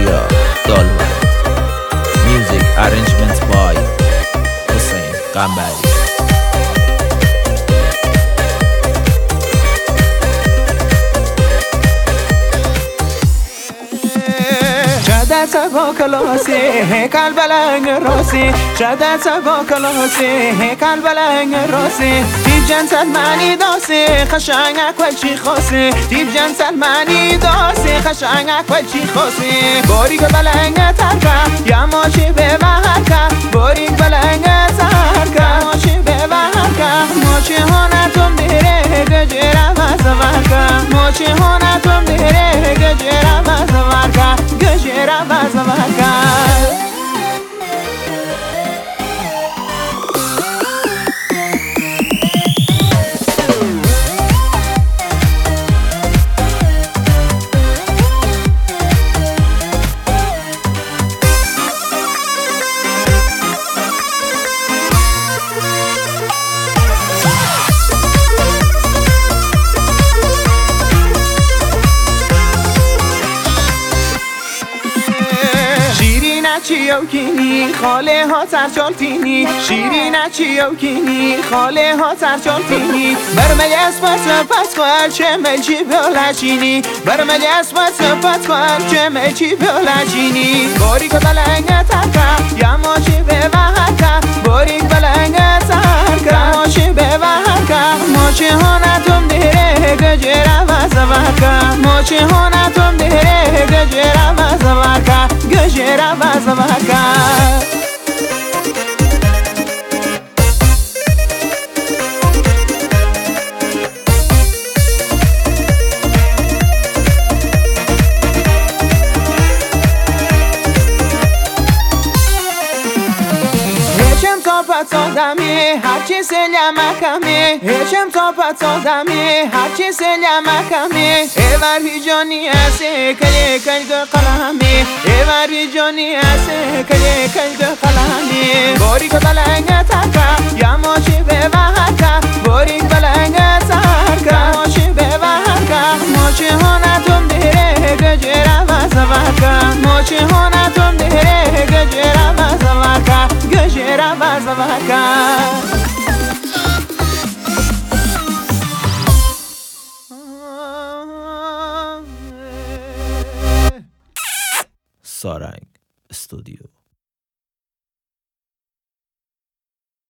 Mira Dolma. Music arrangements by Hussein Kambari. شدت با کلاسی قلب لنگ راسی شدت با کلاسی قلب لنگ راسی دیب جنسل معنی داسی خشنگک و چی خاصی دیب جنسل معنی داسی خشنگک و چی خاصی باریک بلنگ ترکه یا ماشی به وحرکه باریک بلنگ ترکه ماشی به وحرکه ماشی هانتم دیره گجره و زورکه ماشی هانتم دیره گجره و زورکه گجره و زورکه چیو کینی خاله ها سرچال تینی شیرین چیو کینی خاله ها سرچال تینی برملی اسمت پس کن چه ملچی بلچینی برملی اسمت پس کن چه ملچی بلچینی باریک بلنگ ترکه یا ماشی به وحرکه باریک بلنگ ترکه ماشی به وحرکه ماشی هانتم دیره گجره و زورکه ماشی هانتم دیره گجره و زورکه گجره و زورکه صادمی هرچی سلیم کمی هیچم تا صادمی هرچی سلیم کمی ایوری جانی است کلی کل قلمی ایوری جانی است کلی کل قلمی باریک بلنگ ترکه یا ماشی به وحرکه باریک بلنگ ترکه ماشی به وحرکه ماشی هانتم دیره گجره و زورکه ماشی هانتم دیره گجره و زورکه گجره و زورکه